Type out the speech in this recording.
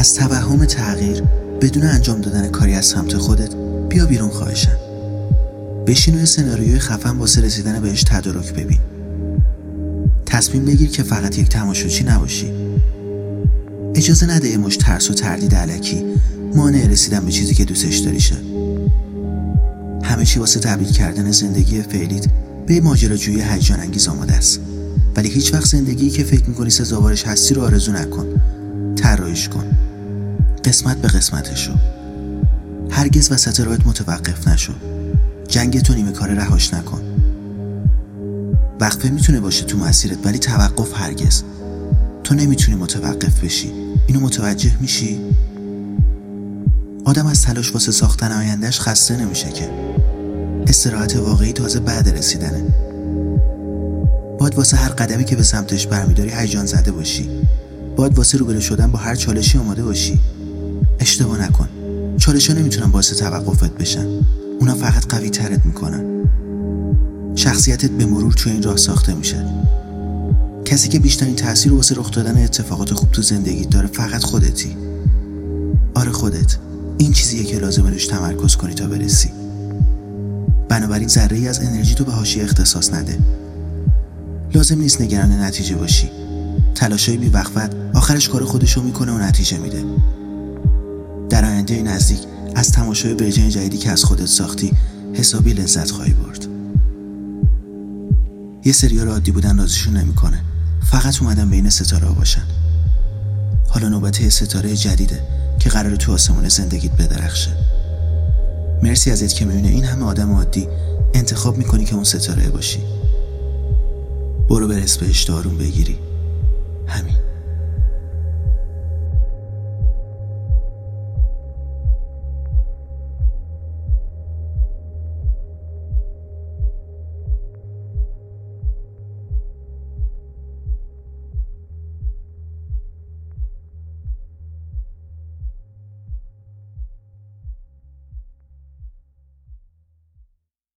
از توهم تغییر بدون انجام دادن کاری از سمت خودت بیا بیرون خواهشم. بشین و یه سناریوی خفن واسه رسیدن بهش تدارک ببین. تصمیم بگیر که فقط یک تماشاچی نباشی. اجازه نده یه مشت ترس و تردید الکی مانع رسیدن به چیزی که دوستش داری شه. همه چی واسه تبدیل کردن زندگی فعلیت به یه ماجراجویی هیجان انگیز آماده است. ولی هیچ وقت زندگی که فکر می‌کنی سزاوارش هستی رو آرزو نکن. طراحیش کن. قسمت به قسمتش رو. هرگز وسط راهت متوقف نشو. جنگ تو نیمه کاره رهاش نکن. وقفه میتونه باشه تو مسیرت ولی توقف هرگز. تو نمیتونی متوقف بشی. اینو متوجه میشی؟ آدم از تلاش واسه ساختن آیندهش خسته نمیشه که. استراحت واقعی تازه بعد رسیدنه. باید واسه هر قدمی که به سمتش برمیداری هیجان زده باشی. باید واسه روبرو شدن با هر چالشی آماده باشی. اشتباه نکن. چالش‌ها نمیتونن باعث توقفت بشن. اونا فقط قوی ترت میکنن. شخصیتت به مرور توی این راه ساخته میشه. کسی که بیشترین تأثیر واسه رخ دادن اتفاقات خوب تو زندگیت داره فقط خودتی. آره خودت. این چیزیه که لازمه روش تمرکز کنی تا برسی. بنابراین ذره‌ای از انرژی تو به حاشیه اختصاص نده. لازم نیست نگران نتیجه باشی. تلاشای بی‌وقفت آخرش کار خودشو میکنه و نتیجه میده. در آینده نزدیک از تماشای ورژن جدیدی که از خودت ساختی حسابی لذت خواهی برد. یه سری‌ها رو عادی بودن راضیشون نمیکنه. فقط اومدن بین ستاره ها باشن. حالا نوبت یه ستاره جدیده که قراره تو آسمون زندگیت بدرخشه. مرسی ازت که میونه این همه آدم عادی انتخاب میکنی که اون ستاره باشی. برو برس بهش داروم بگیری. همین.